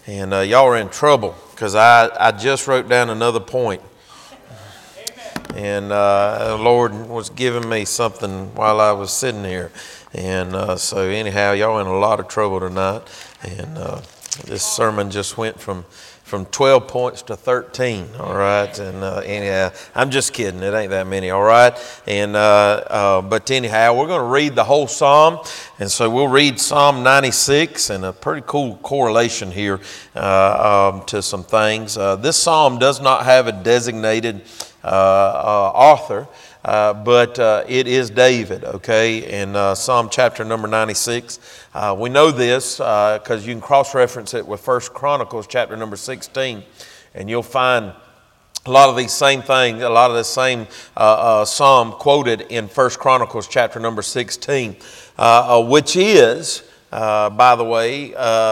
And y'all are in trouble because I just wrote down another point. And the Lord was giving me something while I was sitting here. And so anyhow, y'all in a lot of trouble tonight. And this sermon just went from 12 points to 13, all right? And anyhow, I'm just kidding. It ain't that many, all right? And but anyhow, we're going to read the whole psalm. And so we'll read Psalm 96, and a pretty cool correlation here to some things. This psalm does not have a designated author, but it is David, okay, in Psalm chapter number 96. We know this because you can cross-reference it with 1 Chronicles chapter number 16, and you'll find a lot of these same things, a lot of the same psalm quoted in 1 Chronicles chapter number 16, which is, by the way,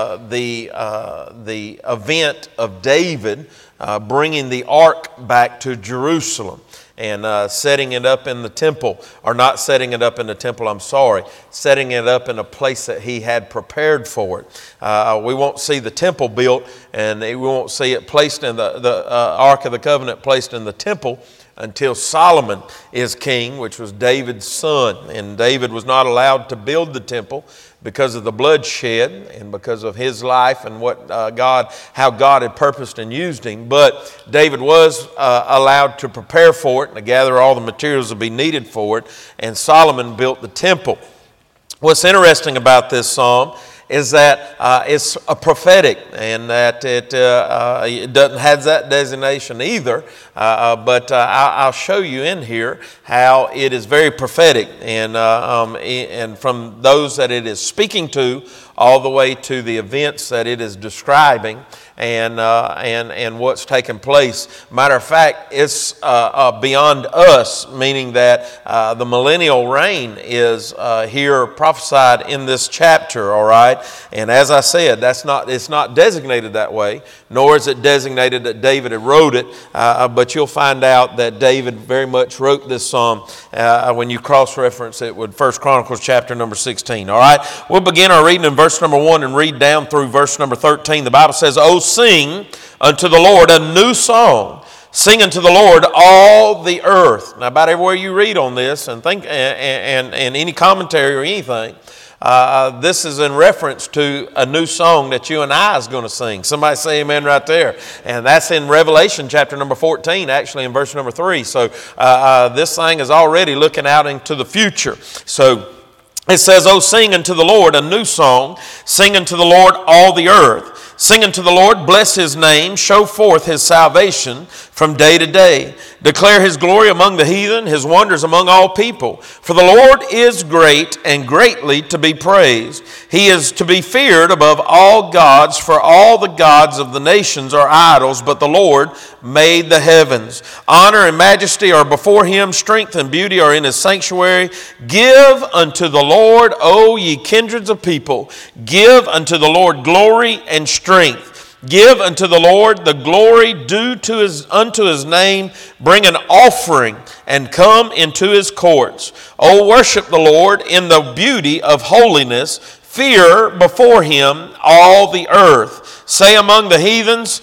the event of David bringing the ark back to Jerusalem and setting it up in the temple, or not setting it up in the temple, I'm sorry, setting it up in a place that he had prepared for it. We won't see the temple built, and we won't see it placed in the Ark of the Covenant placed in the temple until Solomon is king, which was David's son. And David was not allowed to build the temple because of the bloodshed and because of his life and how God had purposed and used him. But David was allowed to prepare for it and to gather all the materials that would be needed for it. And Solomon built the temple. What's interesting about this psalm is that it's a prophetic, and that it doesn't have that designation either. But I'll show you in here how it is very prophetic, and from those that it is speaking to, all the way to the events that it is describing, and what's taking place. Matter of fact, it's beyond us, meaning that the millennial reign is here prophesied in this chapter, all right? And as I said, it's not designated that way, nor is it designated that David had wrote it, but you'll find out that David very much wrote this psalm when you cross-reference it with 1 Chronicles chapter number 16, all right? We'll begin our reading in verse number 1 and read down through verse number 13. The Bible says, "Oh, sing unto the Lord a new song. Sing unto the Lord all the earth." Now, about everywhere you read on this and think, and any commentary or anything, this is in reference to a new song that you and I is going to sing. Somebody say amen right there. And that's in Revelation chapter number 14, actually in verse number 3. So this thing is already looking out into the future. So it says, "Oh, sing unto the Lord a new song. Sing unto the Lord all the earth. Sing unto the Lord, bless his name, show forth his salvation from day to day. Declare his glory among the heathen, his wonders among all people. For the Lord is great and greatly to be praised. He is to be feared above all gods, for all the gods of the nations are idols, but the Lord made the heavens. Honor and majesty are before him, strength and beauty are in his sanctuary. Give unto the Lord, O ye kindreds of people. Give unto the Lord glory and strength. Give unto the Lord the glory due unto his name. Bring an offering and come into his courts. O worship the Lord in the beauty of holiness. Fear before him all the earth. Say among the heathens,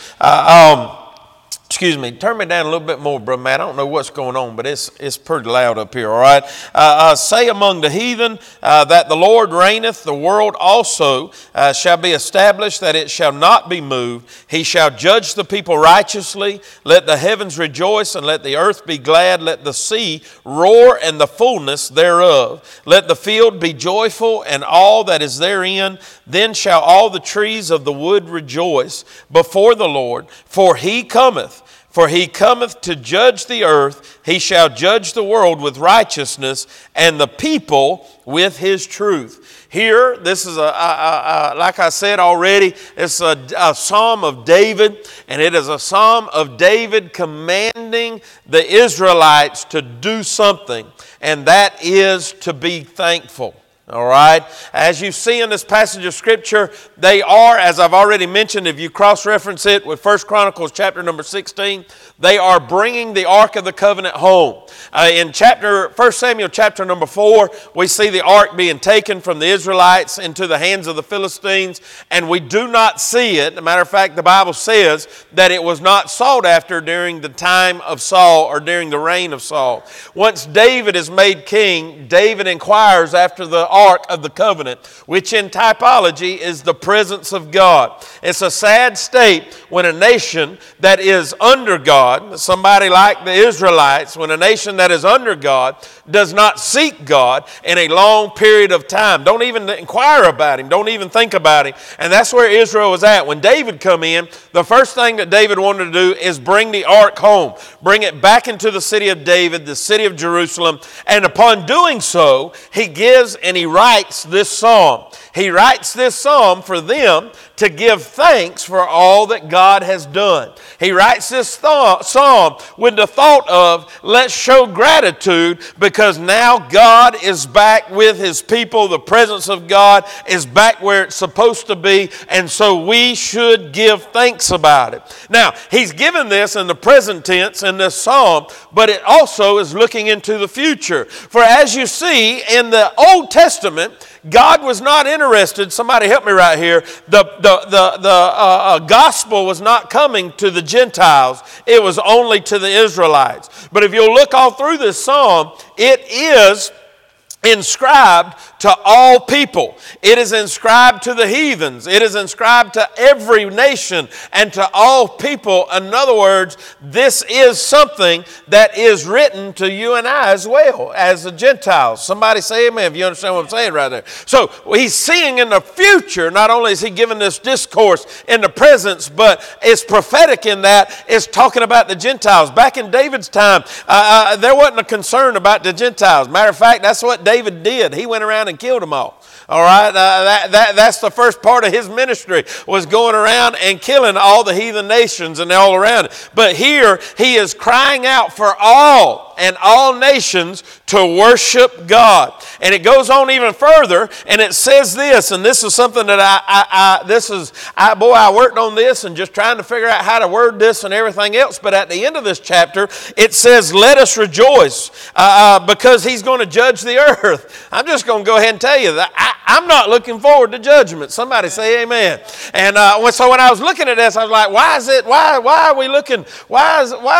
excuse me, turn me down a little bit more, Brother Matt. I don't know what's going on, but it's pretty loud up here, all right? Say among the heathen that the Lord reigneth, the world also shall be established, that it shall not be moved. He shall judge the people righteously. Let the heavens rejoice, and let the earth be glad. Let the sea roar, and the fullness thereof. Let the field be joyful, and all that is therein. Then shall all the trees of the wood rejoice before the Lord, for he cometh. For he cometh to judge the earth. He shall judge the world with righteousness, and the people with his truth. Here, this is like I said already, it's a psalm of David, and it is a psalm of David commanding the Israelites to do something, and that is to be thankful. All right. As you see in this passage of Scripture, they are, as I've already mentioned, if you cross-reference it with 1 Chronicles chapter number 16, they are bringing the Ark of the Covenant home. In 1 Samuel chapter number 4, we see the Ark being taken from the Israelites into the hands of the Philistines, and we do not see it. As a matter of fact, the Bible says that it was not sought after during the time of Saul or during the reign of Saul. Once David is made king, David inquires after the Ark of the Covenant, which in typology is the presence of God. It's a sad state when a nation that is under God, somebody like the Israelites, when a nation that is under God does not seek God in a long period of time. Don't even inquire about Him. Don't even think about Him. And that's where Israel was at. When David come in, the first thing that David wanted to do is bring the ark home. Bring it back into the city of David, the city of Jerusalem. And upon doing so, he gives and he writes this psalm. He writes this psalm for them to give thanks for all that God has done. He writes this psalm with the thought of, let's show gratitude because now God is back with His people. The presence of God is back where it's supposed to be, and so we should give thanks about it. Now, he's given this in the present tense in this psalm, but it also is looking into the future. For as you see in the Old Testament, God was not interested. Somebody help me right here. The gospel was not coming to the Gentiles. It was only to the Israelites. But if you'll look all through this psalm, it is inscribed to all people. It is inscribed to the heathens. It is inscribed to every nation and to all people. In other words, this is something that is written to you and I as well, as the Gentiles. Somebody say amen if you understand what I'm saying right there. So he's seeing in the future, not only is he giving this discourse in the presence, but it's prophetic in that it's talking about the Gentiles. Back in David's time, there wasn't a concern about the Gentiles. Matter of fact, that's what David did. He went around and killed them all. All right, that's the first part of his ministry, was going around and killing all the heathen nations and all around it. But here he is crying out for all and all nations to worship God. And it goes on even further, and it says this, and this is something that I worked on this and just trying to figure out how to word this and everything else. But at the end of this chapter, it says, let us rejoice because he's going to judge the earth. I'm just going to go ahead and tell you that I'm not looking forward to judgment. Somebody say amen. And so when I was looking at this, I was like, why are we looking, why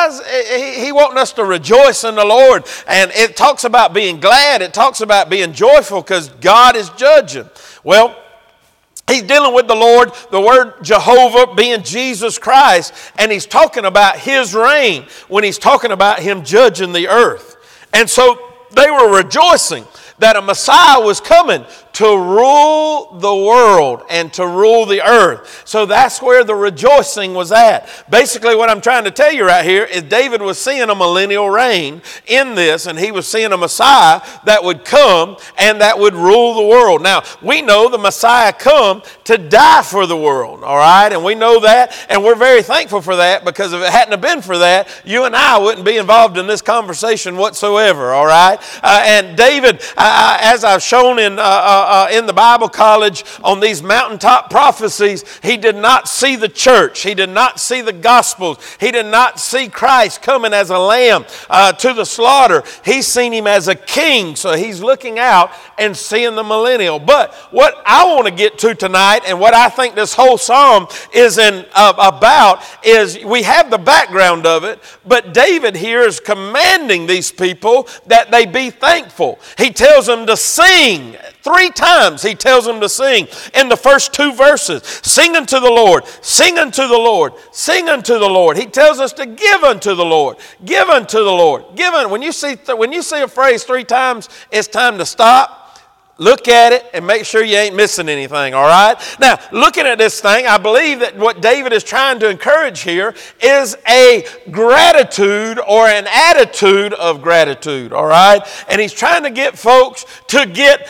is he wanting us to rejoice in the Lord? And it talks about being glad. It talks about being joyful because God is judging. Well, he's dealing with the Lord, the word Jehovah being Jesus Christ, and he's talking about his reign when he's talking about him judging the earth. And so they were rejoicing that a Messiah was coming to rule the world and to rule the earth. So that's where the rejoicing was at. Basically what I'm trying to tell you right here is David was seeing a millennial reign in this, and he was seeing a Messiah that would come and that would rule the world. Now, we know the Messiah come to die for the world, all right? And we know that, and we're very thankful for that, because if it hadn't have been for that, you and I wouldn't be involved in this conversation whatsoever, all right? And David, as I've shown in the Bible college on these mountaintop prophecies, he did not see the church. He did not see the Gospels. He did not see Christ coming as a lamb to the slaughter. He's seen him as a king. So he's looking out and seeing the millennial. But what I want to get to tonight, and what I think this whole psalm is about, is we have the background of it, but David here is commanding these people that they be thankful. He tells them to sing. 3 times he tells them to sing in the first 2 verses. Sing unto the Lord, sing unto the Lord, sing unto the Lord. He tells us to give unto the Lord, give unto the Lord. When you see a phrase 3 times, it's time to stop. Look at it and make sure you ain't missing anything, all right? Now, looking at this thing, I believe that what David is trying to encourage here is a gratitude or an attitude of gratitude, all right? And he's trying to get folks to get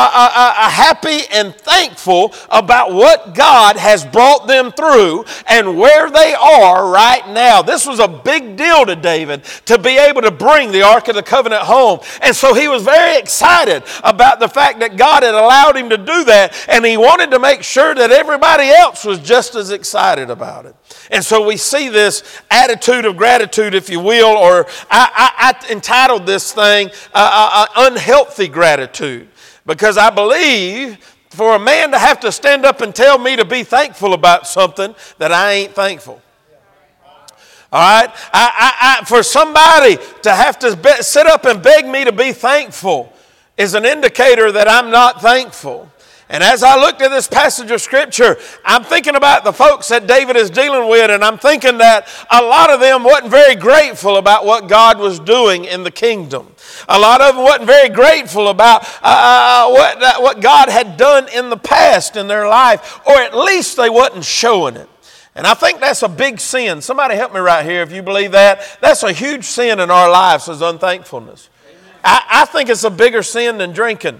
happy and thankful about what God has brought them through and where they are right now. This was a big deal to David to be able to bring the Ark of the Covenant home. And so he was very excited about the fact fact that God had allowed him to do that, and he wanted to make sure that everybody else was just as excited about it. And so we see this attitude of gratitude, if you will, or I entitled this thing Unhealthy Gratitude, because I believe for a man to have to stand up and tell me to be thankful about something that I ain't thankful. All right? For somebody to have to sit up and beg me to be thankful is an indicator that I'm not thankful. And as I looked at this passage of Scripture, I'm thinking about the folks that David is dealing with, and I'm thinking that a lot of them wasn't very grateful about what God was doing in the kingdom. A lot of them wasn't very grateful about what God had done in the past in their life, or at least they wasn't showing it. And I think that's a big sin. Somebody help me right here if you believe that. That's a huge sin in our lives, is unthankfulness. I think it's a bigger sin than drinking.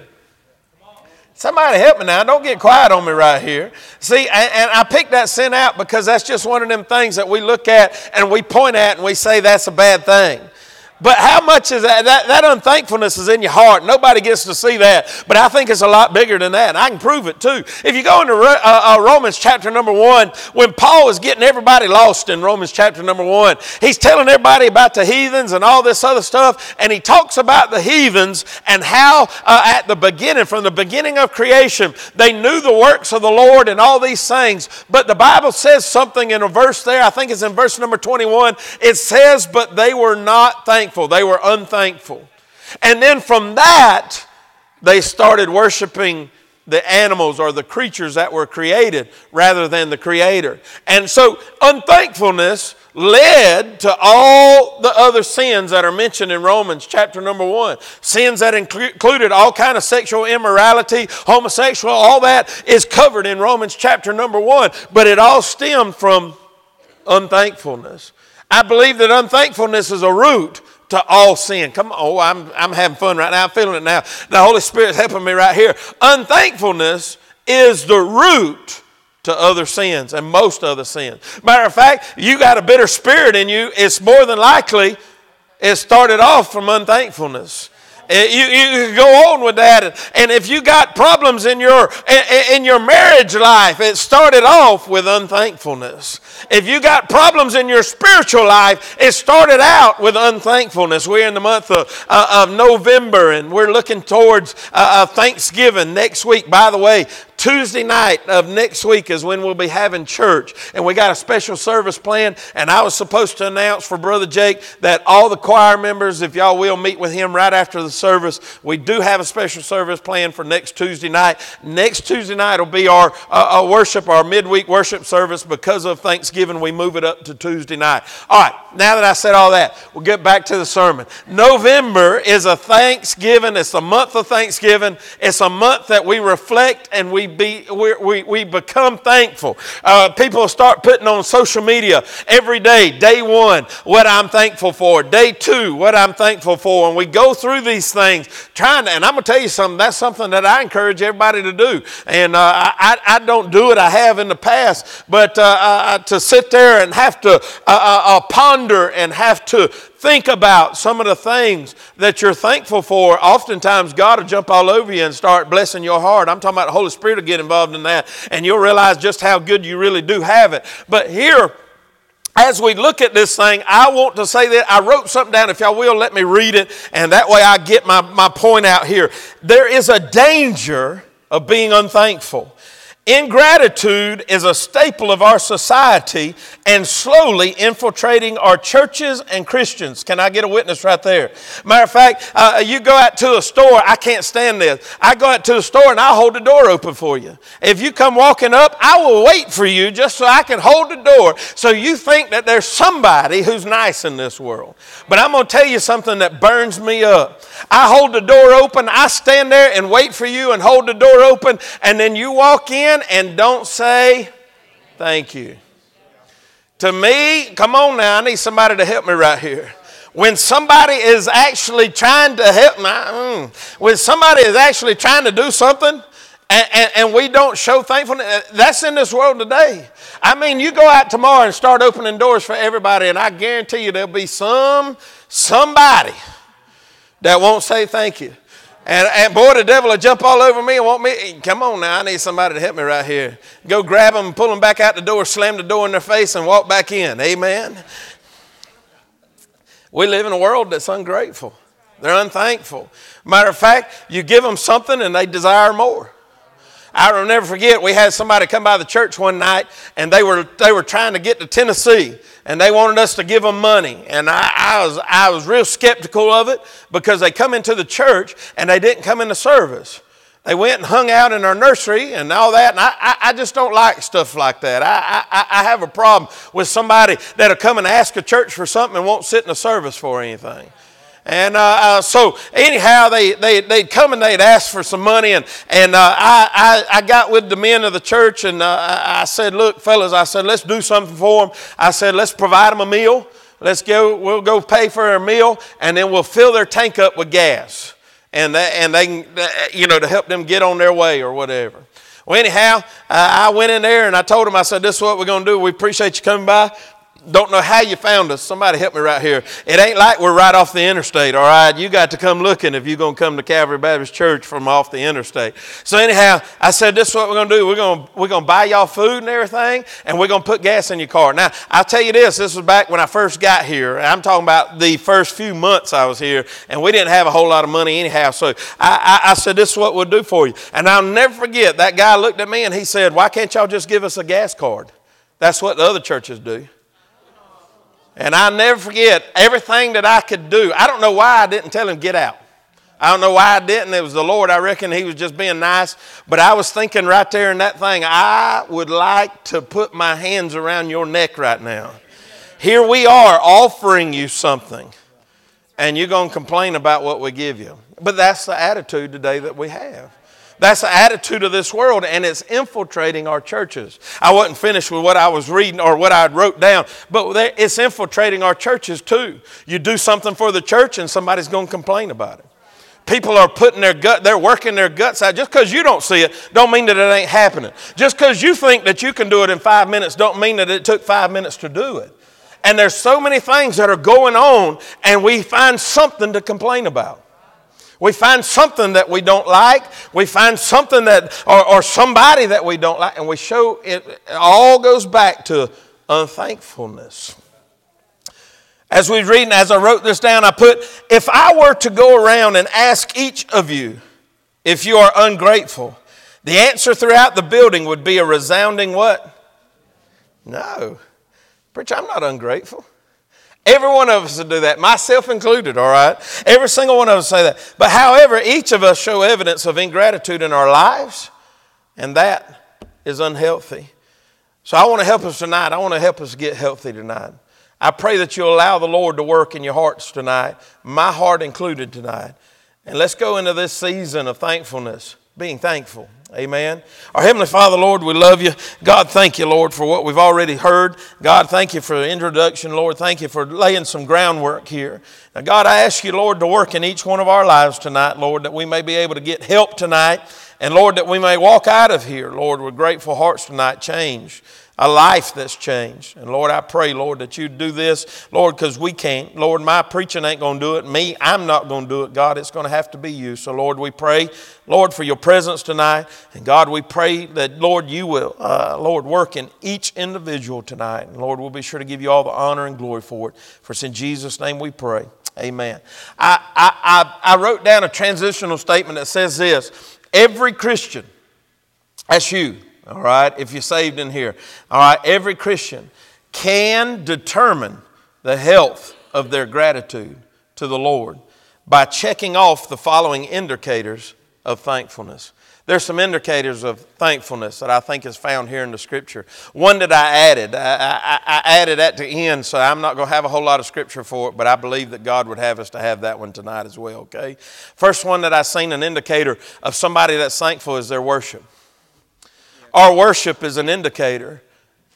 Somebody help me now. Don't get quiet on me right here. See, and I picked that sin out because that's just one of them things that we look at and we point at and we say that's a bad thing. But how much is that? That unthankfulness is in your heart. Nobody gets to see that. But I think it's a lot bigger than that. And I can prove it too. If you go into Romans chapter number 1, when Paul is getting everybody lost in Romans chapter number 1, he's telling everybody about the heathens and all this other stuff. And he talks about the heathens and how at the beginning, from the beginning of creation, they knew the works of the Lord and all these things. But the Bible says something in a verse there. I think it's in verse number 21. It says, but they were not thankful. They were unthankful. And then from that, they started worshiping the animals or the creatures that were created rather than the Creator. And so unthankfulness led to all the other sins that are mentioned in Romans chapter number 1. Sins that included all kind of sexual immorality, homosexual, all that is covered in Romans chapter number 1. But it all stemmed from unthankfulness. I believe that unthankfulness is a root to all sin. Come on, oh, I'm having fun right now. I'm feeling it now. The Holy Spirit's helping me right here. Unthankfulness is the root to other sins and most other sins. Matter of fact, you got a bitter spirit in you, it's more than likely it started off from unthankfulness. You go on with that, and if you got problems in your marriage life, it started off with unthankfulness. If you got problems in your spiritual life, it started out with unthankfulness. We're in the month of November, and we're looking towards Thanksgiving next week. By the way, Tuesday night of next week is when we'll be having church, and we got a special service planned, and I was supposed to announce for Brother Jake that all the choir members, if y'all will meet with him right after the service, we do have a special service planned for next Tuesday night. Next Tuesday night will be our worship, our midweek worship service. Because of Thanksgiving, we move it up to Tuesday night. All right, now that I said all that, we'll get back to the sermon. November is a Thanksgiving. It's the month of Thanksgiving. It's a month that we reflect and we become thankful. People start putting on social media every day, day 1, what I'm thankful for, day 2, what I'm thankful for, and we go through these things and I'm going to tell you something, that's something that I encourage everybody to do, and I don't do it, I have in the past, but to sit there and have to ponder and have to think about some of the things that you're thankful for, oftentimes God will jump all over you and start blessing your heart. I'm talking about the Holy Spirit will get involved in that, and you'll realize just how good you really do have it. But here, as we look at this thing, I want to say that I wrote something down. If y'all will, let me read it, and that way I get my point out here. There is a danger of being unthankful. Ingratitude is a staple of our society and slowly infiltrating our churches and Christians. Can I get a witness right there? Matter of fact, you go out to a store, I can't stand this. I go out to the store and I'll hold the door open for you. If you come walking up, I will wait for you just so I can hold the door so you think that there's somebody who's nice in this world. But I'm going to tell you something that burns me up. I hold the door open, I stand there and wait for you and hold the door open, and then you walk in and don't say thank you. To me, come on now, I need somebody to help me right here. When somebody is actually trying to help me, when somebody is actually trying to do something and we don't show thankfulness, that's in this world today. I mean, you go out tomorrow and start opening doors for everybody, and I guarantee you there'll be somebody that won't say thank you. And boy, the devil will jump all over me and want me. Come on now, I need somebody to help me right here. Go grab them, pull them back out the door, slam the door in their face, and walk back in. Amen. We live in a world that's ungrateful. They're unthankful. Matter of fact, you give them something and they desire more. I'll never forget, we had somebody come by the church one night, and they were trying to get to Tennessee, and they wanted us to give them money. And I was real skeptical of it, because they come into the church and they didn't come into service. They went and hung out in our nursery and all that, and I just don't like stuff like that. I have a problem with somebody that'll come and ask a church for something and won't sit in a service for anything. And so anyhow, they'd come and they'd ask for some money, and I got with the men of the church, and I said, look, fellas, I said, let's do something for them. I said, let's provide them a meal. We'll go pay for their meal, and then we'll fill their tank up with gas, and they can, to help them get on their way or whatever. Well, anyhow, I went in there and I told them, I said, this is what we're going to do. We appreciate you coming by. Don't know how you found us. Somebody help me right here. It ain't like we're right off the interstate, all right? You got to come looking if you're going to come to Calvary Baptist Church from off the interstate. So anyhow, I said, this is what we're going to do. We're going to buy y'all food and everything, and we're going to put gas in your car. Now, I'll tell you this was back when I first got here. I'm talking about the first few months I was here, and we didn't have a whole lot of money anyhow. So I said, this is what we'll do for you. And I'll never forget, that guy looked at me and he said, why can't y'all just give us a gas card? That's what the other churches do. And I'll never forget everything that I could do. I don't know why I didn't tell him get out. I don't know why I didn't. It was the Lord. I reckon he was just being nice. But I was thinking right there in that thing, I would like to put my hands around your neck right now. Here we are offering you something, and you're going to complain about what we give you. But that's the attitude today that we have. That's the attitude of this world, and it's infiltrating our churches. I wasn't finished with what I was reading or what I wrote down, but it's infiltrating our churches too. You do something for the church and somebody's going to complain about it. People are they're working their guts out. Just because you don't see it, don't mean that it ain't happening. Just because you think that you can do it in 5 minutes, don't mean that it took 5 minutes to do it. And there's so many things that are going on, and we find something to complain about. We find something that we don't like. We find something that, or somebody that we don't like, and we show it all goes back to unthankfulness. As we read, and as I wrote this down, I put, if I were to go around and ask each of you if you are ungrateful, the answer throughout the building would be a resounding what? No. Preacher, I'm not ungrateful. Every one of us would do that, myself included, all right? Every single one of us say that. But however, each of us show evidence of ingratitude in our lives, and that is unhealthy. So I want to help us tonight. I want to help us get healthy tonight. I pray that you'll allow the Lord to work in your hearts tonight, my heart included tonight. And let's go into this season of thankfulness, being thankful. Amen. Our Heavenly Father, Lord, we love you. God, thank you, Lord, for what we've already heard. God, thank you for the introduction. Lord, thank you for laying some groundwork here. Now, God, I ask you, Lord, to work in each one of our lives tonight, Lord, that we may be able to get help tonight. And, Lord, that we may walk out of here, Lord, with grateful hearts tonight, change. A life that's changed. And Lord, I pray, Lord, that you do this, Lord, because we can't. Lord, my preaching ain't going to do it. I'm not going to do it. God, it's going to have to be you. So, Lord, we pray, Lord, for your presence tonight. And God, we pray that, Lord, you will, Lord, work in each individual tonight. And Lord, we'll be sure to give you all the honor and glory for it. For it's in Jesus' name we pray. Amen. I wrote down a transitional statement that says this. Every Christian, that's you. All right, if you're saved in here. All right, every Christian can determine the health of their gratitude to the Lord by checking off the following indicators of thankfulness. There's some indicators of thankfulness that I think is found here in the Scripture. One that I added. I added at the end, so I'm not going to have a whole lot of Scripture for it, but I believe that God would have us to have that one tonight as well, okay? First one that I've seen an indicator of somebody that's thankful is their worship. Our worship is an indicator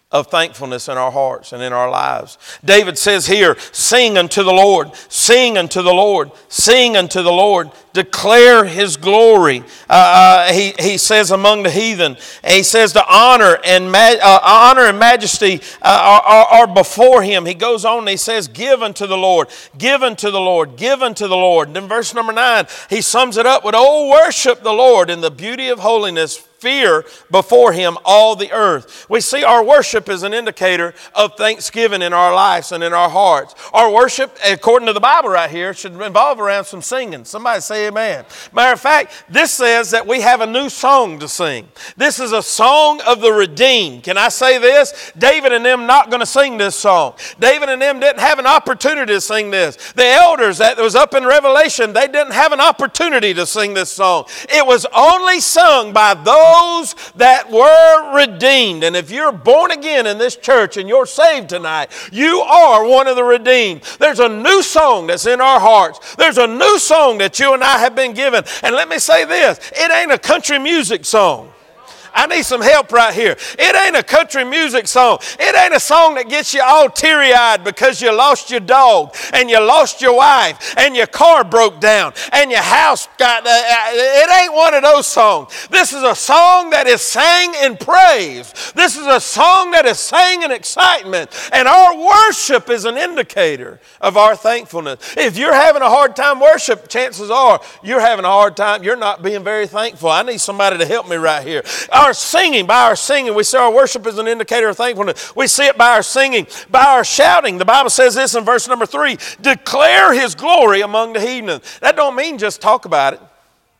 of thankfulness in our hearts and in our lives. David says here, sing unto the Lord, sing unto the Lord, sing unto the Lord, declare His glory. He says among the heathen, and he says the honor and majesty are before Him. He goes on and he says, give unto the Lord, give unto the Lord, give unto the Lord. And in verse number 9, he sums it up with, oh, worship the Lord in the beauty of holiness, fear before Him all the earth. We see our worship is an indicator of thanksgiving in our lives and in our hearts. Our worship, according to the Bible right here, should revolve around some singing. Somebody say amen. Matter of fact, this says that we have a new song to sing. This is a song of the redeemed. Can I say this? David and them not going to sing this song. David and them didn't have an opportunity to sing this. The elders that was up in Revelation, they didn't have an opportunity to sing this song. It was only sung by those that were redeemed. And if you're born again in this church and you're saved tonight, you are one of the redeemed. There's a new song that's in our hearts. There's a new song that you and I have been given. And let me say this, it ain't a country music song. I need some help right here. It ain't a country music song. It ain't a song that gets you all teary-eyed because you lost your dog and you lost your wife and your car broke down and your house got... it ain't one of those songs. This is a song that is sang in praise. This is a song that is sang in excitement. And our worship is an indicator of our thankfulness. If you're having a hard time worship, chances are you're having a hard time. You're not being very thankful. I need somebody to help me right here. By our singing, we see our worship as an indicator of thankfulness. We see it by our singing, by our shouting. The Bible says this in verse number 3, declare His glory among the heathen. That don't mean just talk about it.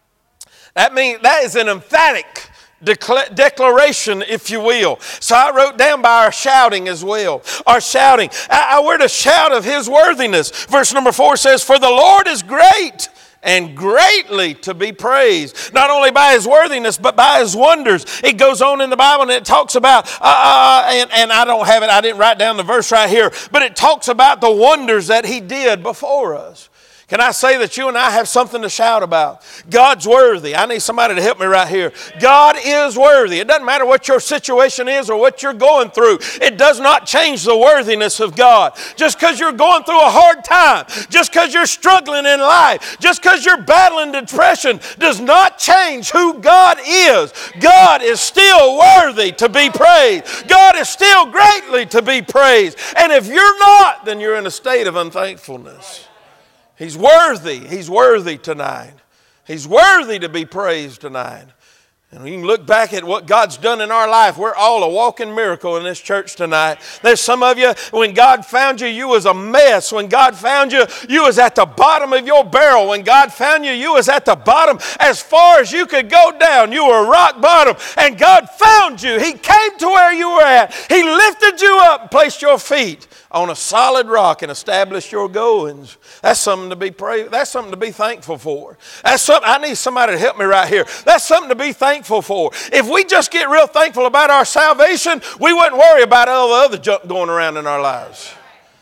That is an emphatic declaration, if you will. So I wrote down by our shouting as well. Our shouting. We're to shout of His worthiness. Verse number 4 says, for the Lord is great and greatly to be praised, not only by His worthiness, but by His wonders. It goes on in the Bible and it talks about, and I don't have it, I didn't write down the verse right here, but it talks about the wonders that He did before us. Can I say that you and I have something to shout about? God's worthy. I need somebody to help me right here. God is worthy. It doesn't matter what your situation is or what you're going through. It does not change the worthiness of God. Just because you're going through a hard time, just because you're struggling in life, just because you're battling depression does not change who God is. God is still worthy to be praised. God is still greatly to be praised. And if you're not, then you're in a state of unthankfulness. He's worthy. He's worthy tonight. He's worthy to be praised tonight. And we can look back at what God's done in our life. We're all a walking miracle in this church tonight. There's some of you, when God found you, you was a mess. When God found you, you was at the bottom of your barrel. When God found you, you was at the bottom as far as you could go down. You were rock bottom. And God found you. He came to where you were at. He lifted you up and placed your feet on a solid rock and established your goings. That's something to be that's something to be thankful for. That's something, I need somebody to help me right here. That's something to be thankful for. If we just get real thankful about our salvation, we wouldn't worry about all the other junk going around in our lives.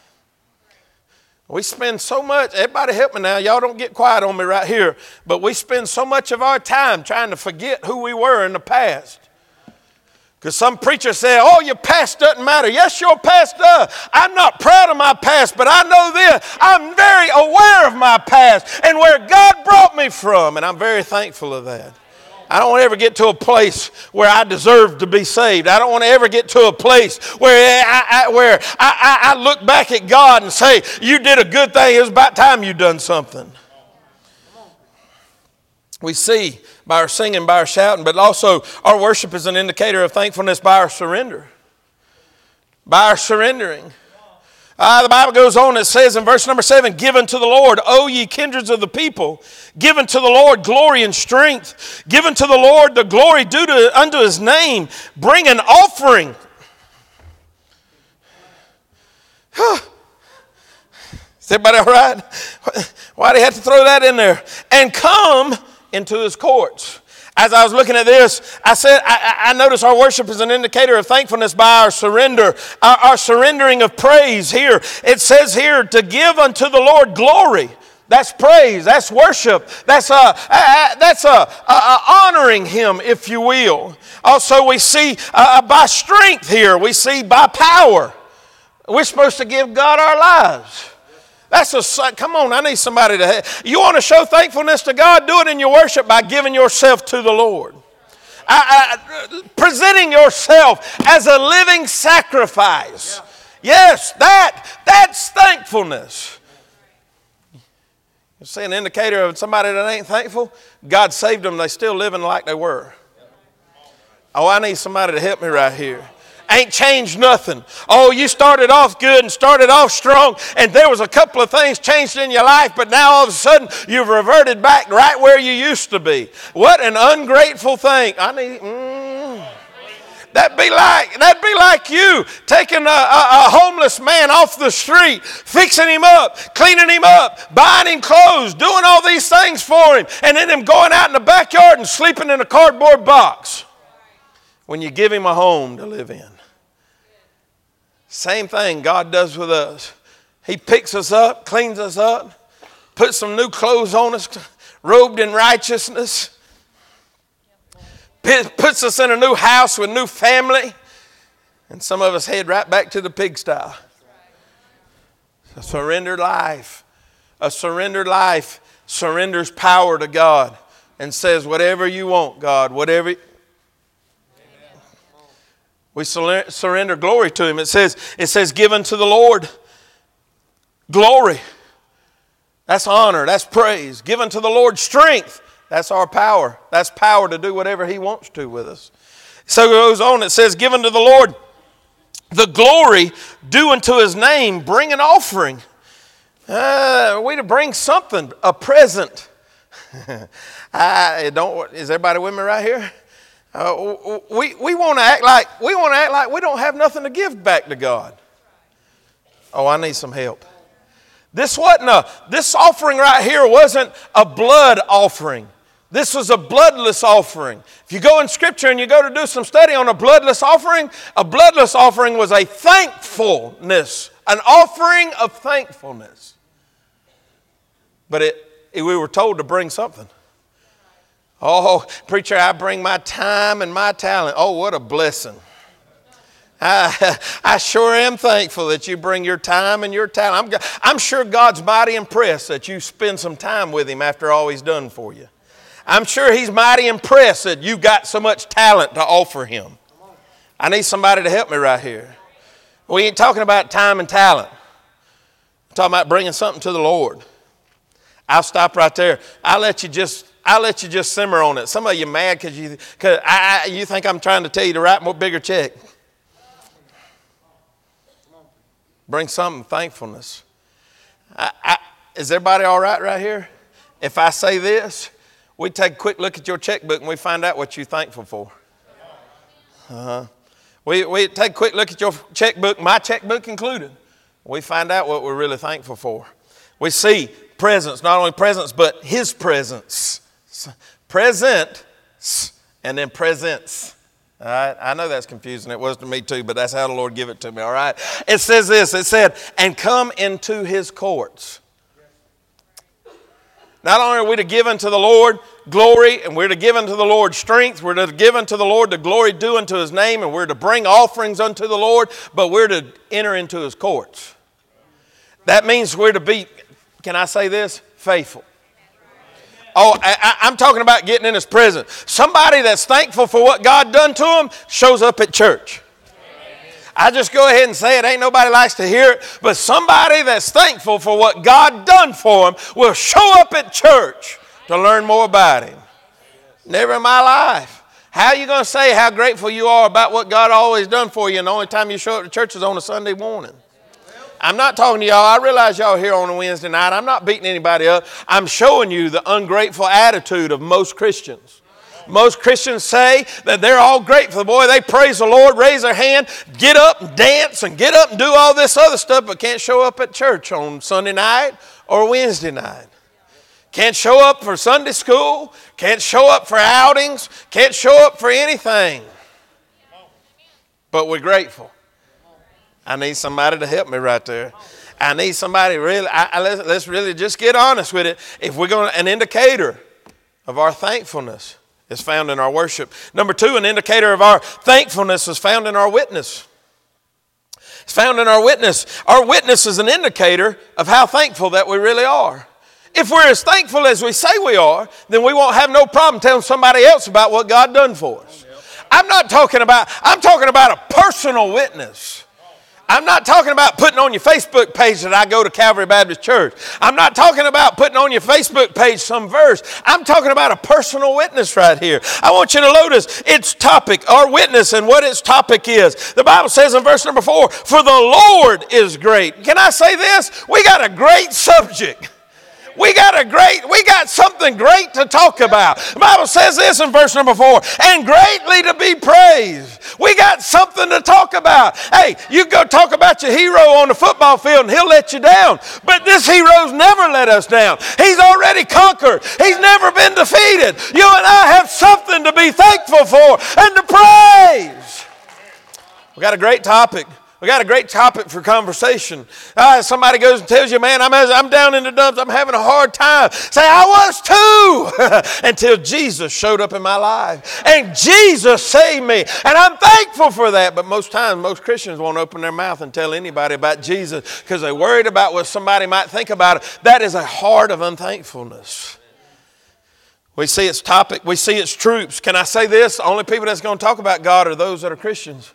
We spend so much, everybody help me now, y'all don't get quiet on me right here, but we spend so much of our time trying to forget who we were in the past. Because some preachers say, oh, your past doesn't matter. Yes, your past does. I'm not proud of my past, but I know this. I'm very aware of my past and where God brought me from, and I'm very thankful of that. I don't want to ever get to a place where I deserve to be saved. I don't want to ever get to a place where I look back at God and say, you did a good thing. It was about time you done something. We see by our singing, by our shouting, but also our worship is an indicator of thankfulness by our surrender. By our surrendering. The Bible goes on, it says in verse number 7, give unto the Lord, O ye kindreds of the people, give unto the Lord glory and strength. Give unto the Lord the glory due unto His name. Bring an offering. Is everybody all right? Why do you have to throw that in there? And come into His courts. As I was looking at this, I noticed our worship is an indicator of thankfulness by our surrender, our surrendering of praise here. It says here to give unto the Lord glory. That's praise. That's worship. That's honoring Him, if you will. Also, we see by strength here. We see by power. We're supposed to give God our lives. Come on, I need somebody to. You want to show thankfulness to God? Do it in your worship by giving yourself to the Lord. Presenting yourself as a living sacrifice. Yes, that's thankfulness. You see an indicator of somebody that ain't thankful? God saved them, they still living like they were. Oh, I need somebody to help me right here. Ain't changed nothing. Oh, you started off good and started off strong, and there was a couple of things changed in your life, but now all of a sudden you've reverted back right where you used to be. What an ungrateful thing. That'd be like you taking a homeless man off the street, fixing him up, cleaning him up, buying him clothes, doing all these things for him, and then him going out in the backyard and sleeping in a cardboard box when you give him a home to live in. Same thing God does with us. He picks us up, cleans us up, puts some new clothes on us, robed in righteousness, puts us in a new house with new family, and some of us head right back to the pigsty. A surrendered life. A surrendered life surrenders power to God and says, whatever you want, God, whatever. We surrender glory to Him. It says, give unto the Lord glory. That's honor. That's praise. Give unto the Lord strength. That's our power. That's power to do whatever He wants to with us. So it goes on. It says, give unto the Lord the glory due unto His name. Bring an offering. We to bring something, a present. Is everybody with me right here? We want to act like we don't have nothing to give back to God. Oh, I need some help. This offering right here wasn't a blood offering. This was a bloodless offering. If you go in Scripture and you go to do some study on a bloodless offering was a thankfulness, an offering of thankfulness. But we were told to bring something. Oh, preacher, I bring my time and my talent. Oh, what a blessing. I sure am thankful that you bring your time and your talent. I'm sure God's mighty impressed that you spend some time with Him after all He's done for you. I'm sure He's mighty impressed that you've got so much talent to offer Him. I need somebody to help me right here. We ain't talking about time and talent. I'm talking about bringing something to the Lord. I'll stop right there. I'll let you just simmer on it. Some of you mad because you think I'm trying to tell you to write more bigger check. Bring something, thankfulness. Is everybody all right here? If I say this, we take a quick look at your checkbook and we find out what you're thankful for. We take a quick look at your checkbook, my checkbook included. We find out what we're really thankful for. We see presence, not only presence, but His presence. Present and then presence. All right? I know that's confusing. It was to me too, but that's how the Lord give it to me. All right? It says this. It said, and come into His courts. Not only are we to give unto the Lord glory, and we're to give unto the Lord strength, we're to give unto the Lord the glory due unto His name, and we're to bring offerings unto the Lord, but we're to enter into His courts. That means we're to be, can I say this? Faithful. Oh, I'm talking about getting in His presence. Somebody that's thankful for what God done to them shows up at church. I just go ahead and say it. Ain't nobody likes to hear it. But somebody that's thankful for what God done for them will show up at church to learn more about Him. Never in my life. How are you going to say how grateful you are about what God always done for you and the only time you show up to church is on a Sunday morning? I'm not talking to y'all. I realize y'all are here on a Wednesday night. I'm not beating anybody up. I'm showing you the ungrateful attitude of most Christians. Most Christians say that they're all grateful. Boy, they praise the Lord, raise their hand, get up and dance and get up and do all this other stuff, but can't show up at church on Sunday night or Wednesday night. Can't show up for Sunday school, can't show up for outings, can't show up for anything. But we're grateful. I need somebody to help me right there. I need somebody really, let's really just get honest with it. If we're going to, an indicator of our thankfulness is found in our worship. Number two, an indicator of our thankfulness is found in our witness. It's found in our witness. Our witness is an indicator of how thankful that we really are. If we're as thankful as we say we are, then we won't have no problem telling somebody else about what God done for us. I'm talking about a personal witness. I'm not talking about putting on your Facebook page that I go to Calvary Baptist Church. I'm not talking about putting on your Facebook page some verse. I'm talking about a personal witness right here. I want you to notice its topic, our witness, and what its topic is. The Bible says in verse number 4, for the Lord is great. Can I say this? We got a great subject. We got something great to talk about. The Bible says this in verse number 4, and greatly to be praised. We got something to talk about. Hey, you go talk about your hero on the football field and he'll let you down. But this hero's never let us down. He's already conquered. He's never been defeated. You and I have something to be thankful for and to praise. We got a great topic. We got a great topic for conversation. Somebody goes and tells you, man, I'm down in the dumps. I'm having a hard time. Say, I was too. Until Jesus showed up in my life. And Jesus saved me. And I'm thankful for that. But most times, most Christians won't open their mouth and tell anybody about Jesus because they're worried about what somebody might think about it. That is a heart of unthankfulness. We see its topic. We see its troops. Can I say this? The only people that's going to talk about God are those that are Christians.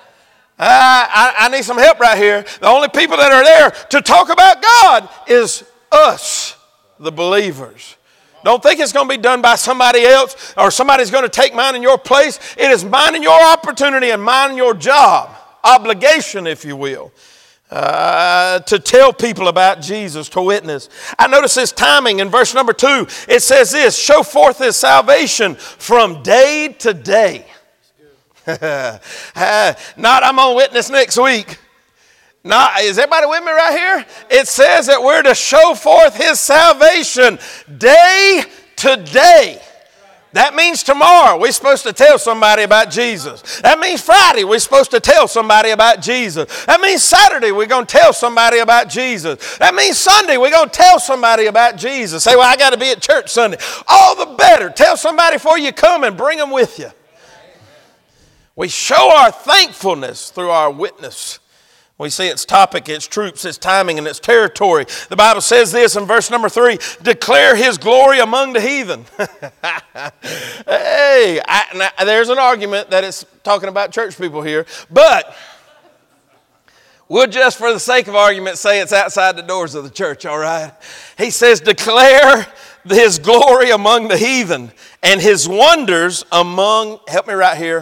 I need some help right here. The only people that are there to talk about God is us, the believers. Don't think it's going to be done by somebody else or somebody's going to take mine in your place. It is mine and your opportunity and mine and your job, obligation, if you will, to tell people about Jesus, to witness. I notice this timing in verse number 2. It says this, show forth his salvation from day to day. Not I'm going to witness next week. Is everybody with me right here? It says that we're to show forth his salvation day to day. That means tomorrow we're supposed to tell somebody about Jesus. That means Friday we're supposed to tell somebody about Jesus. That means Saturday we're going to tell somebody about Jesus. That means Sunday we're going to tell somebody about Jesus. Say, well, I got to be at church Sunday. All the better. Tell somebody before you come and bring them with you. We show our thankfulness through our witness. We see its topic, its troops, its timing, and its territory. The Bible says this in verse number 3, declare his glory among the heathen. Hey, there's an argument that it's talking about church people here, but we'll just for the sake of argument say it's outside the doors of the church, all right? He says, declare his glory among the heathen and his wonders among, help me right here,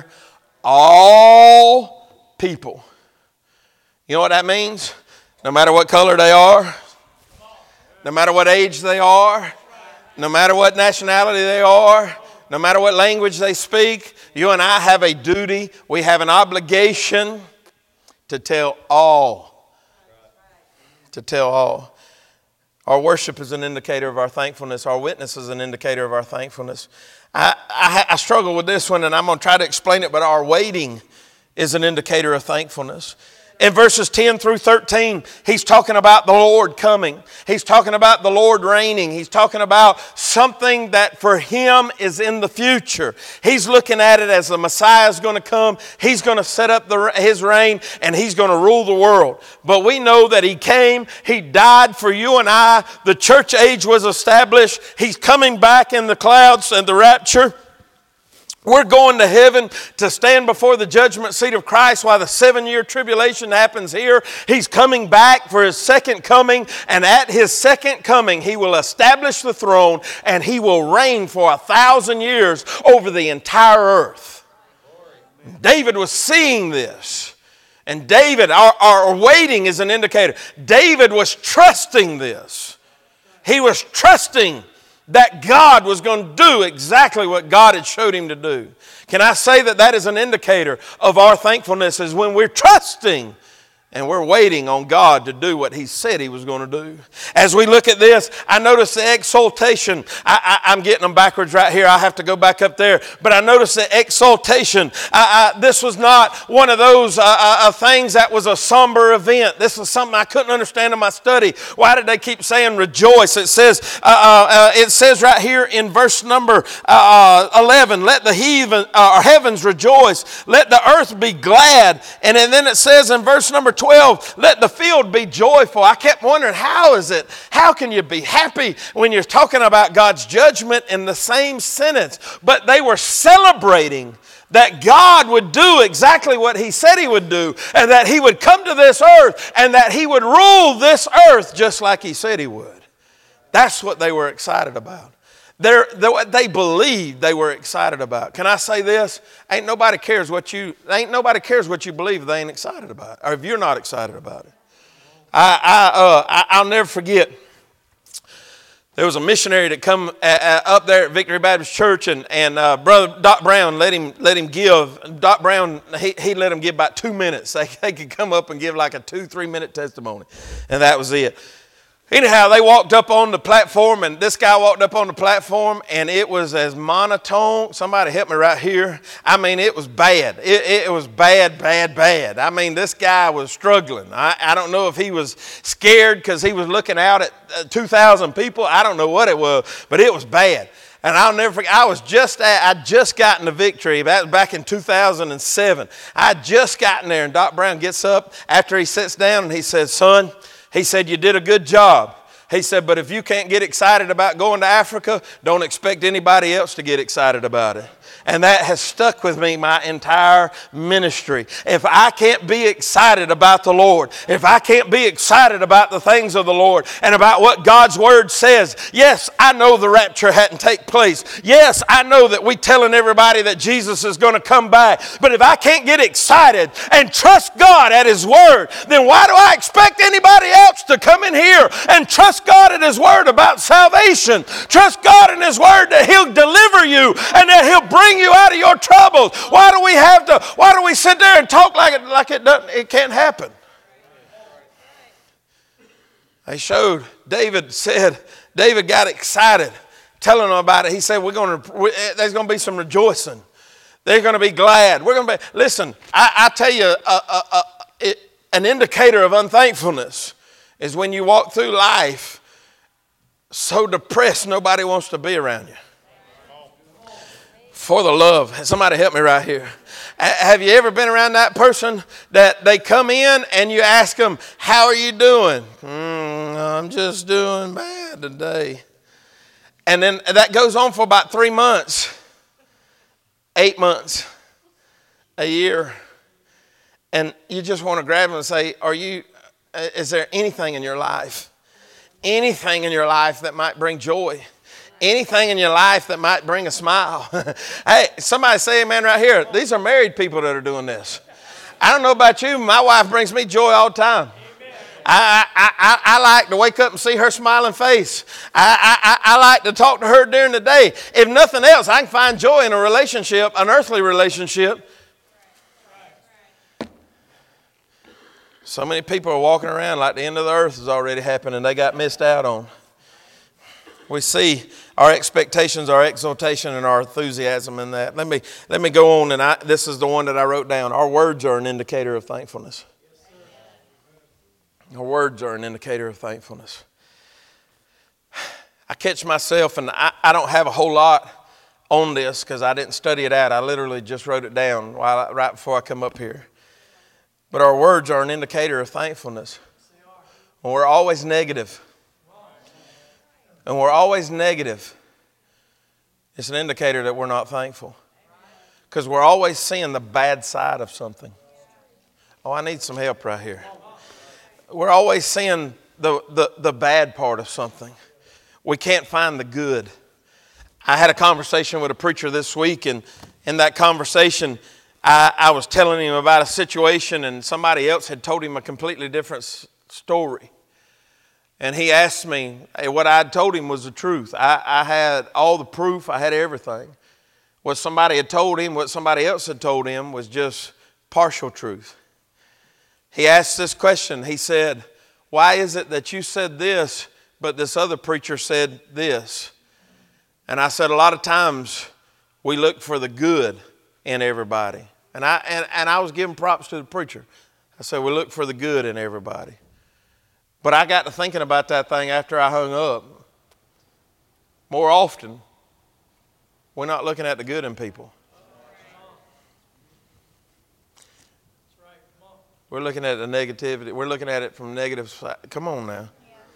all people. You know what that means? No matter what color they are, no matter what age they are, no matter what nationality they are, no matter what language they speak, you and I have a duty, we have an obligation to tell all. To tell all. Our worship is an indicator of our thankfulness. Our witness is an indicator of our thankfulness. I struggle with this one, and I'm going to try to explain it, but our waiting is an indicator of thankfulness. In verses 10 through 13, he's talking about the Lord coming. He's talking about the Lord reigning. He's talking about something that for him is in the future. He's looking at it as the Messiah is going to come. He's going to set up his reign, and he's going to rule the world. But we know that he came. He died for you and I. The church age was established. He's coming back in the clouds and the rapture. We're going to heaven to stand before the judgment seat of Christ while the 7-year tribulation happens here. He's coming back for his second coming, and at his second coming, he will establish the throne and he will reign for 1,000 years over the entire earth. David was seeing this. And David, our waiting is an indicator. David was trusting this. He was trusting that God was going to do exactly what God had showed him to do. Can I say that that is an indicator of our thankfulness is when we're trusting And we're waiting on God to do what He said He was going to do. As we look at this, I notice the exaltation. I'm getting them backwards right here. I have to go back up there. But I notice the exaltation. This was not one of those things that was a somber event. This was something I couldn't understand in my study. Why did they keep saying rejoice? It says right here in verse number 11, let the heavens rejoice. Let the earth be glad. And then it says in verse number 12, let the field be joyful. I kept wondering, how can you be happy when you're talking about God's judgment in the same sentence? But they were celebrating that God would do exactly what He said He would do, and that He would come to this earth, and that He would rule this earth just like He said He would. That's what they were excited about. They believed they were excited about. Can I say this? Ain't nobody cares what you believe if they ain't excited about it, or if you're not excited about it. I'll never forget. There was a missionary that come up there at Victory Baptist Church, and Brother Doc Brown let him give. Doc Brown, he let him give about 2 minutes. They could come up and give like a 2-3 minute testimony, and that was it. Anyhow, they walked up on the platform, and this guy walked up on the platform, and it was as monotone. Somebody help me right here. I mean, it was bad. It was bad. I mean, this guy was struggling. I don't know if he was scared because he was looking out at 2,000 people. I don't know what it was, but it was bad. And I'll never forget, I just gotten to Victory. That was back in 2007. I had just gotten there, and Doc Brown gets up after he sits down, and he says, son, he said, you did a good job. He said, but if you can't get excited about going to Africa, don't expect anybody else to get excited about it. And that has stuck with me my entire ministry. If I can't be excited about the Lord, if I can't be excited about the things of the Lord and about what God's Word says, yes, I know the rapture hadn't taken place. Yes, I know that we're telling everybody that Jesus is going to come back. But if I can't get excited and trust God at His Word, then why do I expect anybody else to come in here and trust God at His Word about salvation? Trust God in His Word that He'll deliver you and that He'll bring you out of your troubles. Why do we sit there and talk like it can't happen? They showed, David got excited telling them about it. He said, there's going to be some rejoicing. They're going to be glad. Listen, I tell you, an indicator of unthankfulness is when you walk through life so depressed nobody wants to be around you. For the love. Somebody help me right here. Have you ever been around that person that they come in and you ask them, how are you doing? I'm just doing bad today. And then that goes on for about 3 months, 8 months, a year. And you just want to grab them and say, is there anything in your life? Anything in your life that might bring joy? Anything in your life that might bring a smile? Hey, somebody say amen right here. These are married people that are doing this. I don't know about you. My wife brings me joy all the time. I like to wake up and see her smiling face. I like to talk to her during the day. If nothing else, I can find joy in a relationship, an earthly relationship. So many people are walking around like the end of the earth has already happened and they got missed out on. We see our expectations, our exaltation, and our enthusiasm in that. Let me go on, and this is the one that I wrote down. Our words are an indicator of thankfulness. Our words are an indicator of thankfulness. I catch myself, and I don't have a whole lot on this because I didn't study it out. I literally just wrote it down right before I come up here. But our words are an indicator of thankfulness. When we're always negative, and we're always negative, it's an indicator that we're not thankful. Because we're always seeing the bad side of something. Oh, I need some help right here. We're always seeing the bad part of something. We can't find the good. I had a conversation with a preacher this week, and in that conversation, I was telling him about a situation, and somebody else had told him a completely different story. And he asked me, what I had told him was the truth. I had all the proof. I had everything. What somebody had told him, what somebody else had told him was just partial truth. He asked this question. He said, why is it that you said this, but this other preacher said this? And I said, a lot of times we look for the good in everybody. And I was giving props to the preacher. I said, we look for the good in everybody. But I got to thinking about that thing after I hung up. More often, we're not looking at the good in people. We're looking at the negativity. We're looking at it from negative side. Come on now.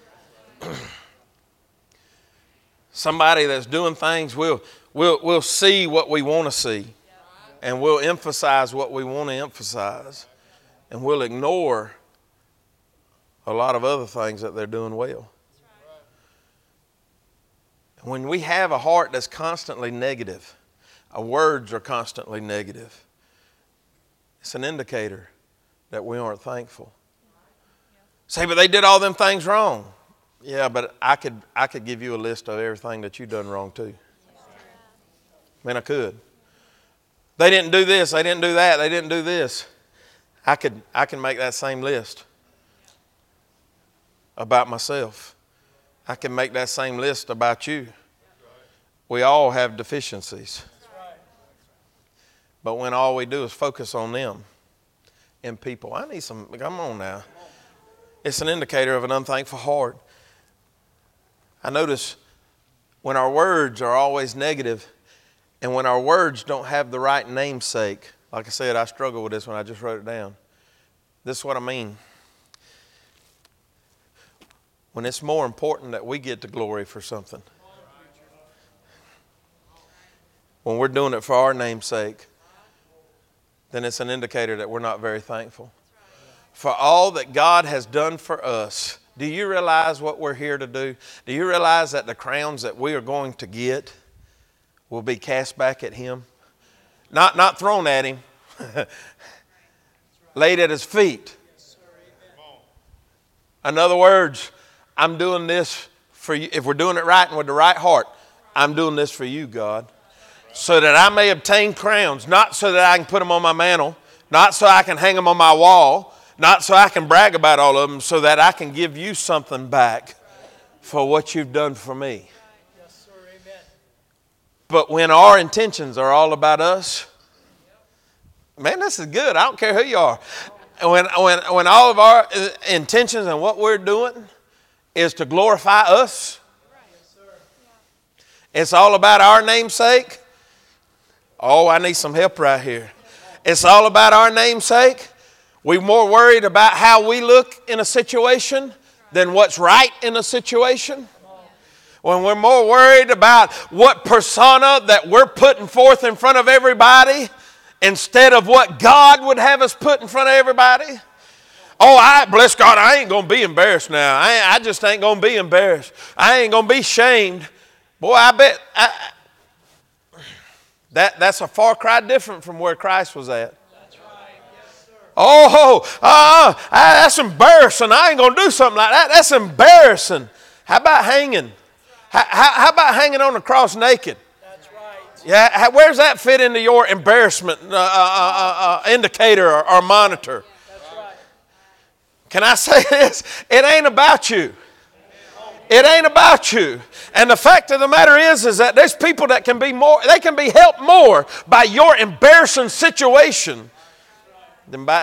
Somebody that's doing things, we'll see what we want to see. And we'll emphasize what we want to emphasize. And we'll ignore a lot of other things that they're doing well. When we have a heart that's constantly negative, our words are constantly negative, it's an indicator that we aren't thankful. Say, but they did all them things wrong. Yeah, but I could give you a list of everything that you've done wrong too. Man, I could. They didn't do this, they didn't do that, they didn't do this. I can make that same list about myself. I can make that same list about you. We all have deficiencies. But when all we do is focus on them and people, I need some, come on now. It's an indicator of an unthankful heart. I notice when our words are always negative and when our words don't have the right namesake, like I said, I struggle with this when I just wrote it down. This is what I mean. When it's more important that we get the glory for something. When we're doing it for our name's sake, then it's an indicator that we're not very thankful. For all that God has done for us, do you realize what we're here to do? Do you realize that the crowns that we are going to get will be cast back at Him? Not thrown at Him, laid at His feet. In other words, I'm doing this for you. If we're doing it right and with the right heart, I'm doing this for you, God. So that I may obtain crowns, not so that I can put them on my mantle, not so I can hang them on my wall, not so I can brag about all of them, so that I can give you something back for what you've done for me. But when our intentions are all about us, man, this is good. I don't care who you are. When all of our intentions and what we're doing is to glorify us, it's all about our namesake. Oh, I need some help right here. It's all about our namesake. We're more worried about how we look in a situation than what's right in a situation. When we're more worried about what persona that we're putting forth in front of everybody instead of what God would have us put in front of everybody. Oh, bless God, I ain't going to be embarrassed now. I just ain't going to be embarrassed. I ain't going to be shamed. Boy, I bet that's a far cry different from where Christ was at. That's right. Yes, sir. That's embarrassing. I ain't going to do something like that. That's embarrassing. How about hanging? How about hanging on the cross naked? That's right. Yeah, where's that fit into your embarrassment indicator or monitor? That's right. Can I say this? It ain't about you. It ain't about you. And the fact of the matter is that there's people that can be more, they can be helped more by your embarrassing situation than by,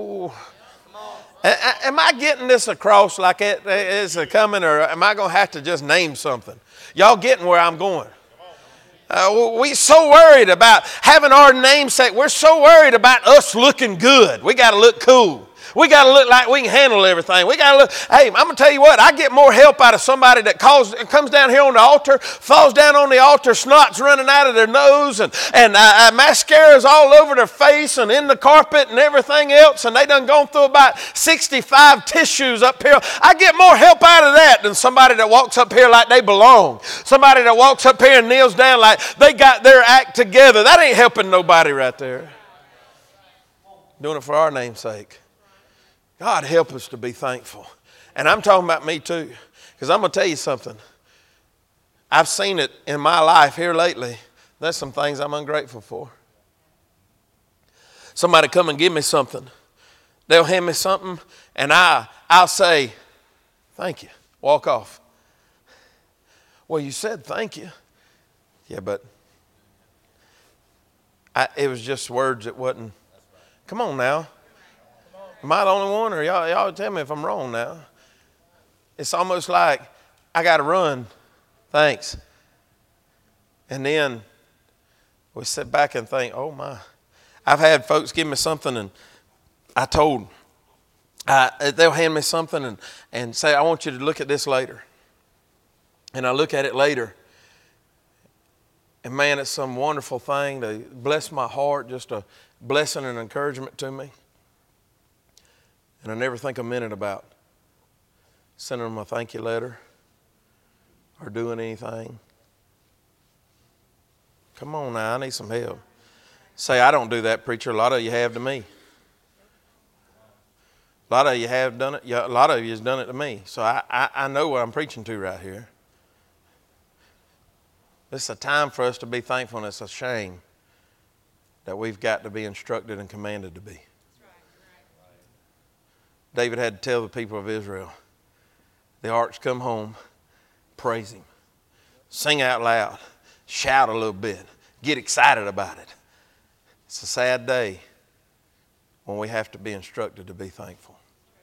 am I getting this across like it is coming, or am I going to have to just name something? Y'all getting where I'm going? We're so worried about having our namesake. We're so worried about us looking good. We got to look cool. We got to look like we can handle everything. We got to look. Hey, I'm going to tell you what. I get more help out of somebody that comes down here on the altar, falls down on the altar, snot's running out of their nose, and mascara's all over their face and in the carpet and everything else, and they done gone through about 65 tissues up here. I get more help out of that than somebody that walks up here like they belong. Somebody that walks up here and kneels down like they got their act together. That ain't helping nobody right there. Doing it for our name's sake. God help us to be thankful. And I'm talking about me too. Because I'm going to tell you something. I've seen it in my life here lately. There's some things I'm ungrateful for. Somebody come and give me something They'll hand me something, and I'll say, thank you. Walk off. Well, you said thank you. Yeah, but it was just words. It wasn't. Come on now. Am I the only one, or y'all tell me if I'm wrong now? It's almost like I got to run. Thanks. And then we sit back and think, oh my. I've had folks give me something, and they'll hand me something and say, I want you to look at this later. And I look at it later. And man, it's some wonderful thing to bless my heart, just a blessing and encouragement to me. And I never think a minute about sending them a thank you letter or doing anything. Come on now, I need some help. Say, I don't do that, preacher. A lot of you have to me. A lot of you have done it. A lot of you has done it to me. So I know what I'm preaching to right here. This is a time for us to be thankful, and it's a shame that we've got to be instructed and commanded to be. David had to tell the people of Israel, the ark's come home, praise him, sing out loud, shout a little bit, get excited about it. It's a sad day when we have to be instructed to be thankful.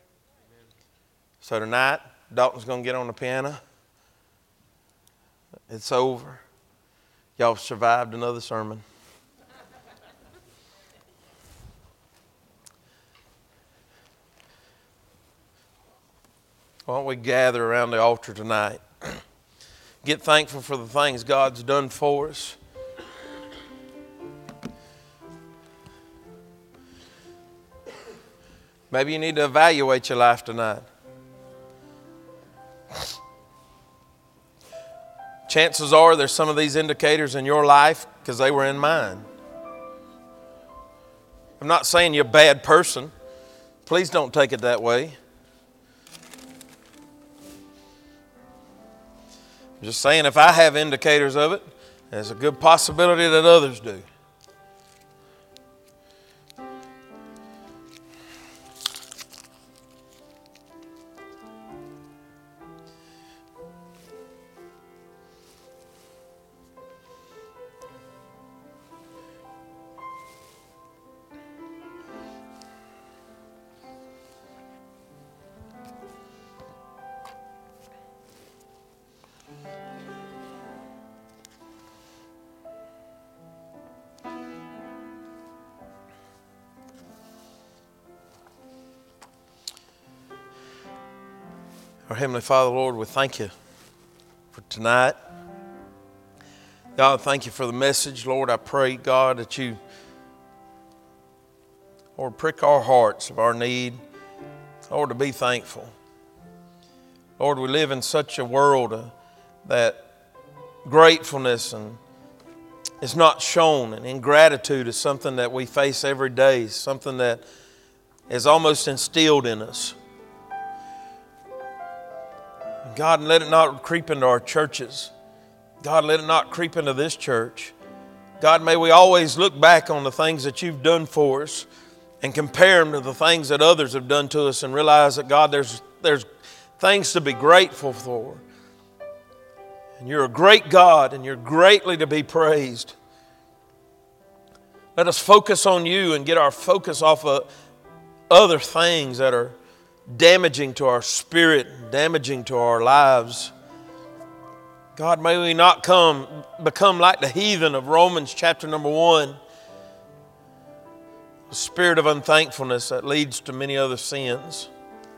So tonight, Dalton's going to get on the piano. It's over. Y'all survived another sermon. Why don't we gather around the altar tonight? Get thankful for the things God's done for us. Maybe you need to evaluate your life tonight. Chances are there's some of these indicators in your life because they were in mine. I'm not saying you're a bad person. Please don't take it that way. I'm just saying if I have indicators of it, there's a good possibility that others do. Our Heavenly Father, Lord, we thank you for tonight. God, thank you for the message. Lord, I pray, God, that you, Lord, prick our hearts of our need, Lord, to be thankful. Lord, we live in such a world that gratefulness is not shown, and ingratitude is something that we face every day, something that is almost instilled in us. God, let it not creep into our churches. God, let it not creep into this church. God, may we always look back on the things that you've done for us and compare them to the things that others have done to us and realize that, God, there's things to be grateful for. And you're a great God and you're greatly to be praised. Let us focus on you and get our focus off of other things that are damaging to our spirit, damaging to our lives. God, may we not become like the heathen of Romans chapter number 1. The spirit of unthankfulness that leads to many other sins.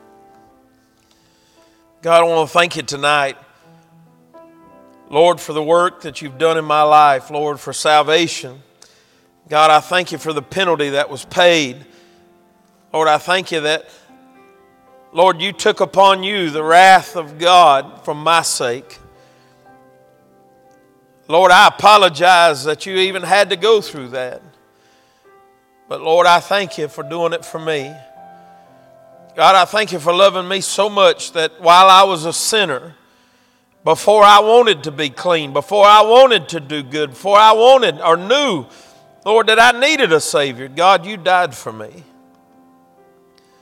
God, I want to thank you tonight, Lord, for the work that you've done in my life, Lord, for salvation. God, I thank you for the penalty that was paid. Lord, I thank you that, Lord, you took upon you the wrath of God for my sake. Lord, I apologize that you even had to go through that. But Lord, I thank you for doing it for me. God, I thank you for loving me so much that while I was a sinner, before I wanted to be clean, before I wanted to do good, before I wanted or knew, Lord, that I needed a Savior, God, you died for me.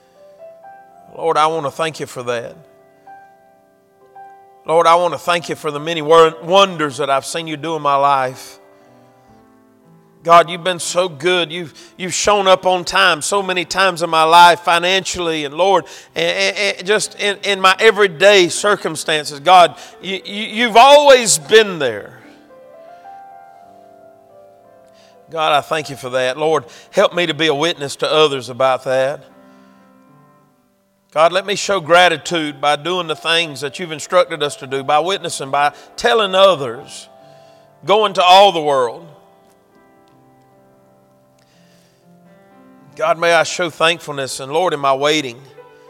Lord, I want to thank you for that. Lord, I want to thank you for the many wonders that I've seen you do in my life. God, you've been so good. You've shown up on time so many times in my life financially, and Lord, and just in my everyday circumstances. God, you've always been there. God, I thank you for that. Lord, help me to be a witness to others about that. God, let me show gratitude by doing the things that you've instructed us to do, by witnessing, by telling others, going to all the world. God, may I show thankfulness, and Lord, in my waiting.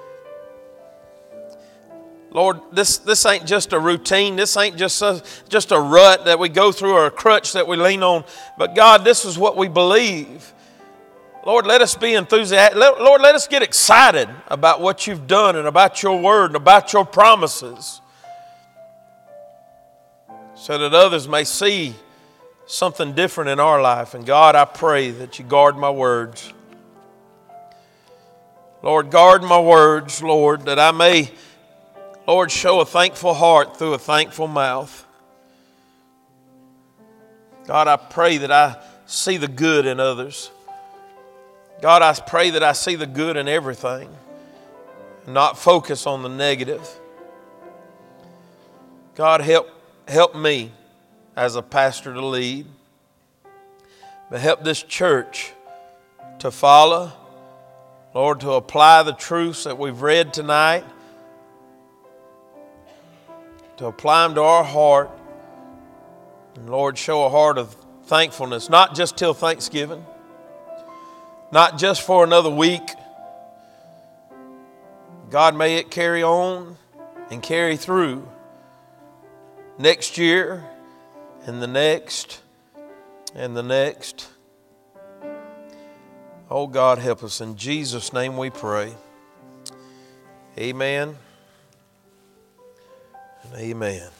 Lord, this ain't just a routine. This ain't just a rut that we go through or a crutch that we lean on. But God, this is what we believe. Lord, let us be enthusiastic. Lord, let us get excited about what you've done and about your word and about your promises, so that others may see something different in our life. And God, I pray that you guard my words. Lord, guard my words, Lord, that I may, Lord, show a thankful heart through a thankful mouth. God, I pray that I see the good in others. God, I pray that I see the good in everything, not focus on the negative. God, help me as a pastor to lead, but help this church to follow, Lord, to apply the truths that we've read tonight, to apply them to our heart, and Lord, show a heart of thankfulness, not just till Thanksgiving, not just for another week. God, may it carry on and carry through next year and the next and the next. Oh God, help us. In Jesus' name we pray. Amen and amen.